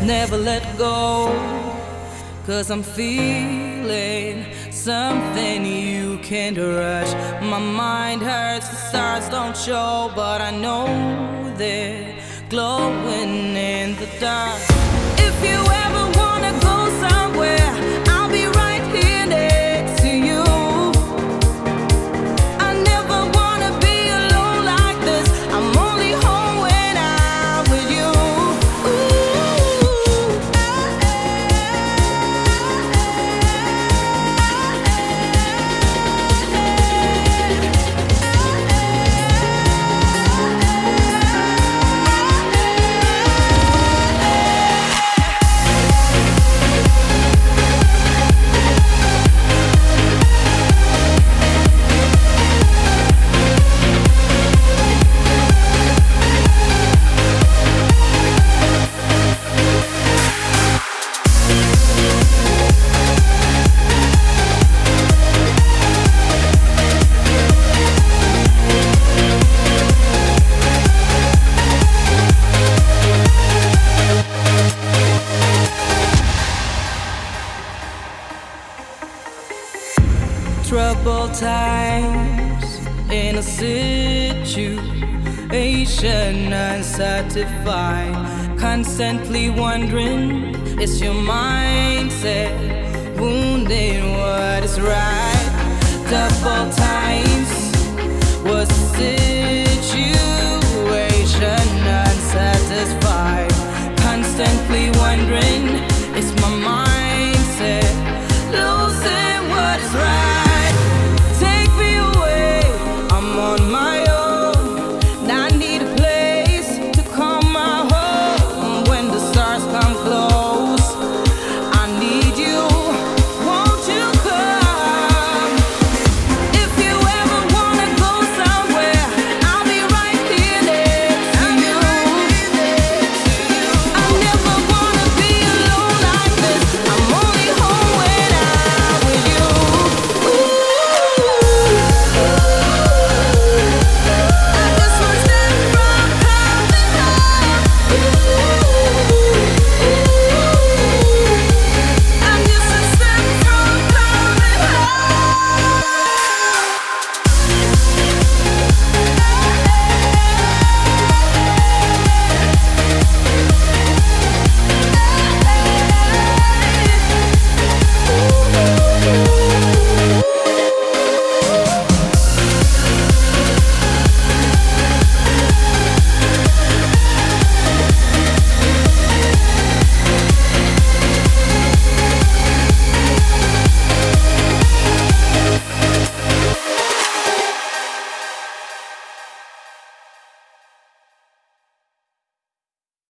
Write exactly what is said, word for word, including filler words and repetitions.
never let go. Cause I'm feeling something you can't rush. My mind hurts, the stars don't show, but I know they're glowing in the dark. If you ever wanna go somewhere, I'll be right here next to you. I never wanna be alone like this. I'm only home when I'm with you. Troubled times in a situation unsatisfied, constantly wondering, is your mindset wounded? What is right? Double times was a situation unsatisfied, constantly wondering, is my mindset losing what is right?